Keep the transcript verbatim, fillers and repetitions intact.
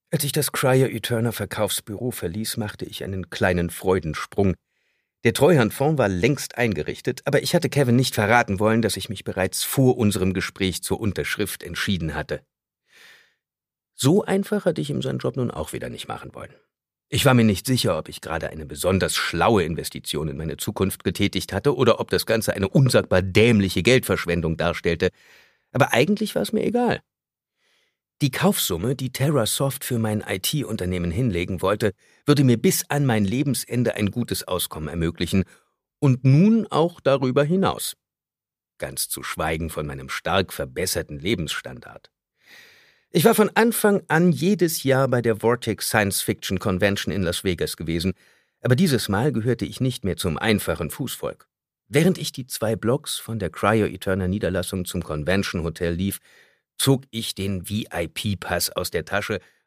Als ich das Cryo-Eterna Verkaufsbüro verließ, machte ich einen kleinen Freudensprung. Der Treuhandfonds war längst eingerichtet, aber ich hatte Kevin nicht verraten wollen, dass ich mich bereits vor unserem Gespräch zur Unterschrift entschieden hatte. So einfach hatte ich ihm seinen Job nun auch wieder nicht machen wollen. Ich war mir nicht sicher, ob ich gerade eine besonders schlaue Investition in meine Zukunft getätigt hatte oder ob das Ganze eine unsagbar dämliche Geldverschwendung darstellte, aber eigentlich war es mir egal. Die Kaufsumme, die TerraSoft für mein I T-Unternehmen hinlegen wollte, würde mir bis an mein Lebensende ein gutes Auskommen ermöglichen und nun auch darüber hinaus. Ganz zu schweigen von meinem stark verbesserten Lebensstandard. Ich war von Anfang an jedes Jahr bei der Vortex Science Fiction Convention in Las Vegas gewesen, aber dieses Mal gehörte ich nicht mehr zum einfachen Fußvolk. Während ich die zwei Blocks von der Cryo-Eterna Niederlassung zum Convention Hotel lief, zog ich den V I P-Pass aus der Tasche